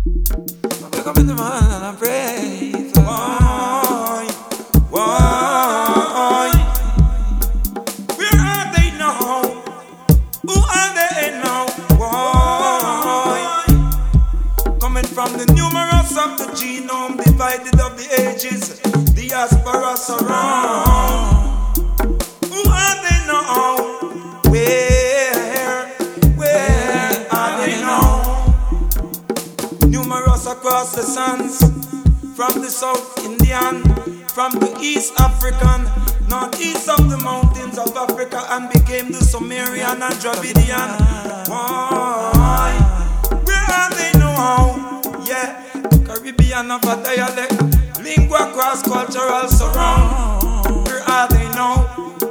Wake up in the morning and I pray. Why? Why? Where are they now? Who are they now? Why? Coming from the numerous of the genome, divided of the ages, diaspora surround. Who are they now? Where are they now? Numerous across the sands, from the South Indian, from the East African, northeast of the mountains of Africa, and became the Sumerian and Dravidian. Why? Where are they now? Yeah, Caribbean of a dialect, lingua cross-cultural surround. Where are they now?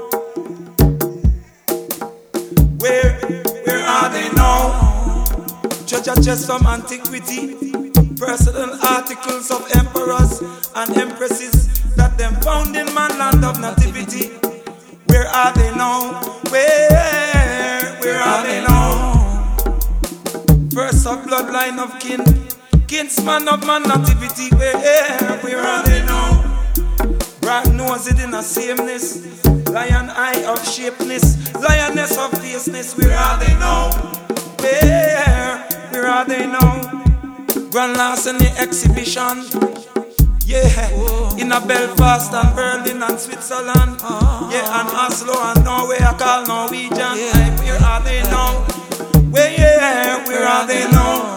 Where are they now? Treasure chests from antiquity, personal articles of emperors and empresses that them found in man land of nativity. Where are they now? Where are they now? First of bloodline of kin, kinsman of man nativity. Where are they now? Bright nose in a sameness, lion eye of shapeness, lioness of fierceness. Where are they now? Where are they now? Grand last in the exhibition, yeah, in a Belfast and Berlin and Switzerland, yeah, and Oslo and Norway, I call Norwegian. Where are they now? Where are they now?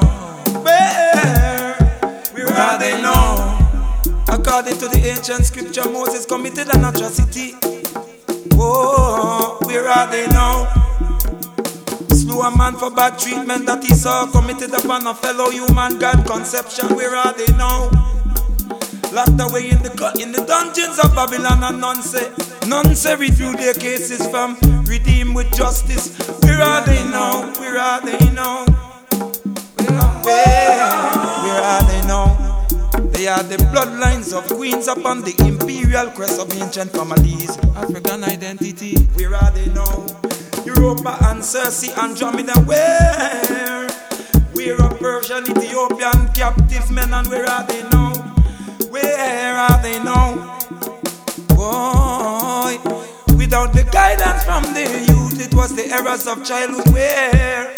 Where are they now? According to the ancient scripture, Moses committed an atrocity. Whoa, where are they now? Slew a man for bad treatment that he saw committed upon a fellow human, God conception. Where are they now? Locked away in the dungeons of Babylon, and none say review their cases from redeem with justice. Where are they now? Where are they now? Where are they now? They are the bloodlines of queens upon the imperial crest of ancient families. African identity. Where are they now? Europa and Circe, Andromeda. Where are Persian, Ethiopian captive men, and where are they now? Where are they now? Boy, without the guidance from their youth, it was the errors of childhood. Where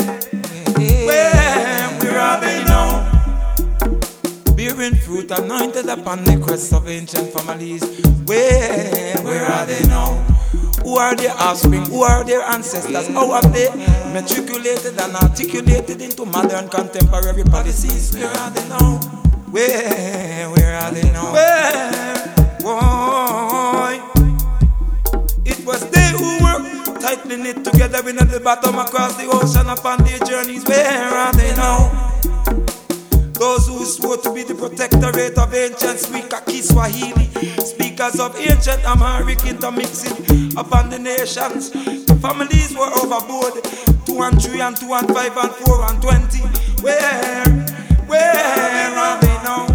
are they now? Bearing fruit anointed upon the crest of ancient families. Where are they now? Who are their offspring? Who are their ancestors? How have they matriculated and articulated into modern contemporary policies? Where are they now? Where are they now? Why? It was they who were tightly knit together in at the bottom across the ocean upon their journeys. Where are they now? Those who swore to be the protectorate of ancient Swahili Swahili, speakers of ancient Amharic intermixing upon the nations. The families were overboard, 2 and 3 and 2 and 5 and 4 and 20. Where are they now?